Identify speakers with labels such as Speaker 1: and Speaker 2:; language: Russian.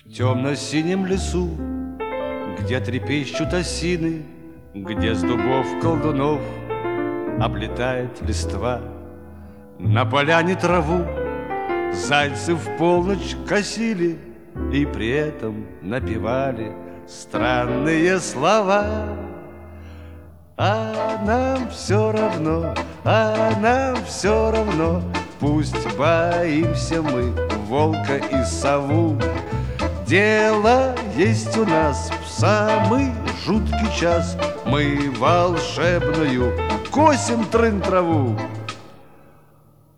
Speaker 1: В темно-синем лесу, где трепещут осины, где с дубов колдунов облетает листва, на поляне траву зайцы в полночь косили и при этом напевали странные слова. А нам все равно, а нам все равно, пусть боимся мы волка и сову. Дело есть у нас в самый жуткий час, мы волшебную косим трын-траву.